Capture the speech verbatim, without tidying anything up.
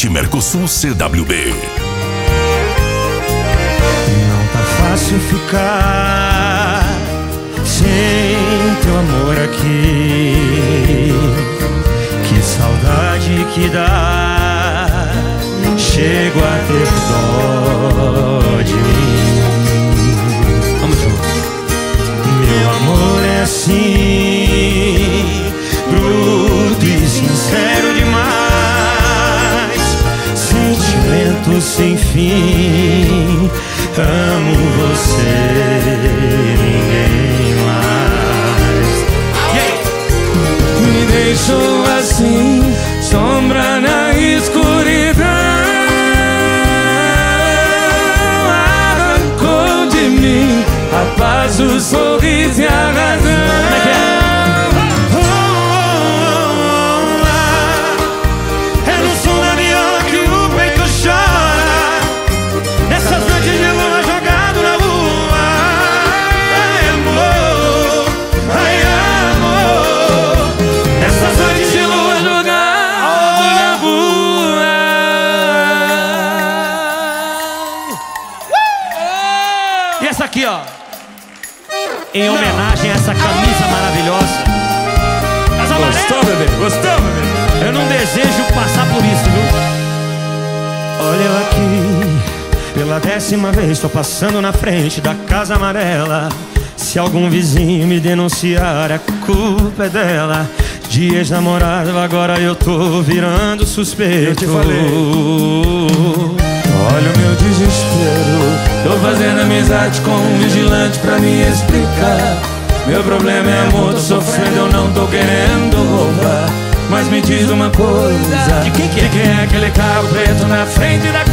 Rede Mercosul C W B. Não tá fácil ficar sem teu amor aqui. Que saudade que dá, chego a ter dó de mim. Vamos juntos. Meu amor é assim, bruto e sincero demais, sentimento sem fim. Amo você, ninguém mais. Yeah. Me deixou assim, sombra na escuridão. Arrancou de mim a paz, o sorriso e a razão. E essa aqui, ó, em homenagem a essa camisa maravilhosa. Gostou, bebê? Gostou, bebê? Eu não desejo passar por isso, viu? Olha eu aqui, pela décima vez tô passando na frente da casa amarela. Se algum vizinho me denunciar, a culpa é dela. De ex-namorado, agora eu tô virando suspeito. Eu te falei. Olha o meu desespero, tô fazendo amizade com um vigilante pra me explicar. Meu problema é amor, tô sofrendo, eu não tô querendo roubar. Mas me diz uma coisa, de quem que é? De quem é aquele carro preto na frente da